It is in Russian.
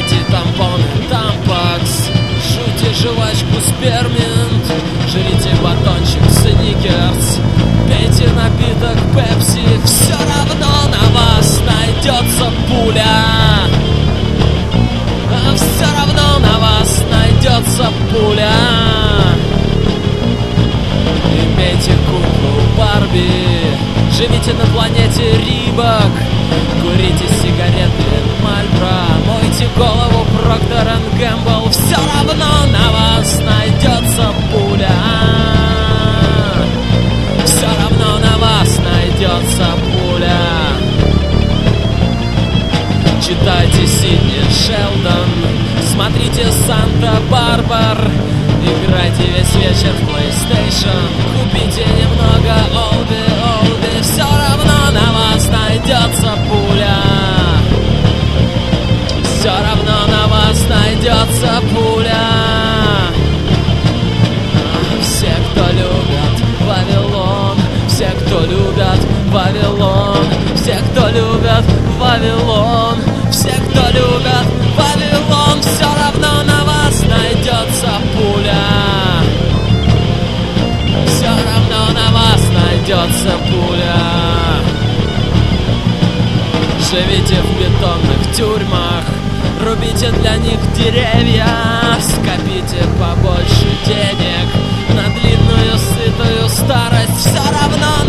Покупайте тампоны, тампакс, жуйте жвачку спермент, жрите батончик сникерс, пейте напиток пепси, все равно на вас найдется пуля. Все равно на вас найдется пуля. Имейте куклу Барби, живите на планете Рибок, курите сигареты Мальбро, мойте голову Проктор энд Гэмбл. Все равно на вас найдется пуля. Все равно на вас найдется пуля. Читайте Сидни Шелдон, смотрите Санта-Барбар, играйте весь вечер в PlayStation, купите немного олди, все равно на вас найдется пуля. Все равно на вас найдется пуля. Все, кто любят Вавилон, все, кто любят Вавилон, все, кто любят Вавилон, все, кто любят Вавилон, все равно на вас найдется пуля. Все равно на вас найдется пуля. Живите в бетонных тюрьмах, рубите для них деревья, скопите побольше денег на длинную сытую старость. Все равно